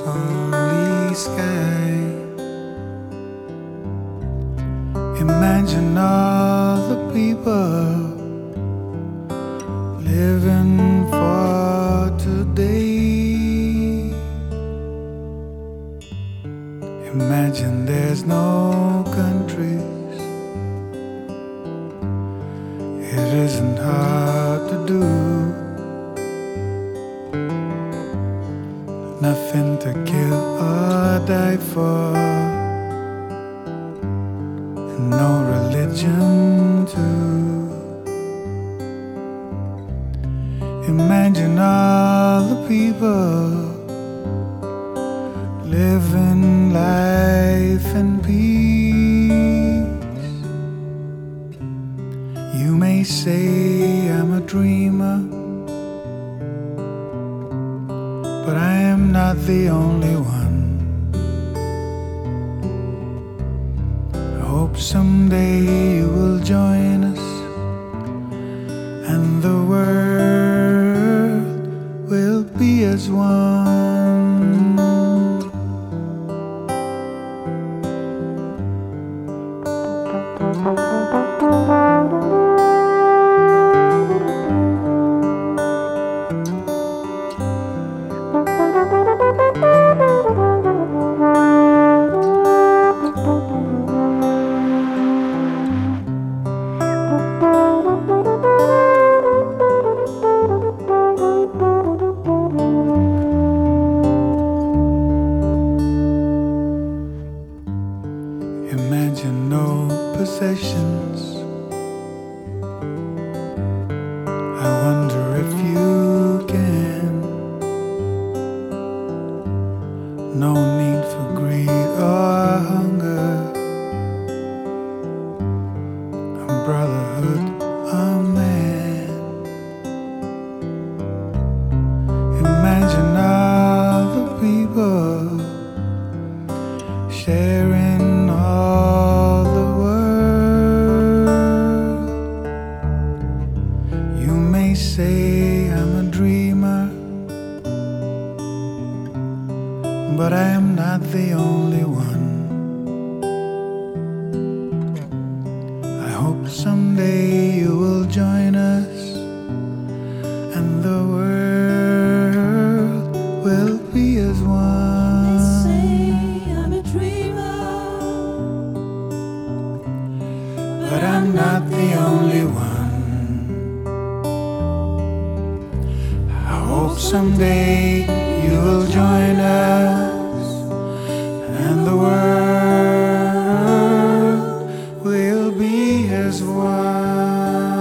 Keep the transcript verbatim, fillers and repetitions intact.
holy sky. Imagine all the people living for today. Imagine there's no countries. It isn't hard to do. Nothing to kill or die for, and no religion too. Imagine all the people living life in peace. You may say I'm a dreamer, but I am not the only one. I hope someday you will join us, and the world will be as one. Imagine no possessions. I wonder if you can. No need for greed or hunger. A brotherhood, a man. Imagine all the people sharing all the world. You may say I'm a dreamer, but I am not the only one. I hope someday you will join us, and the world will be as one. They say I'm a dreamer, But I'm not the only one. I hope someday you will join us, and the world will be as one.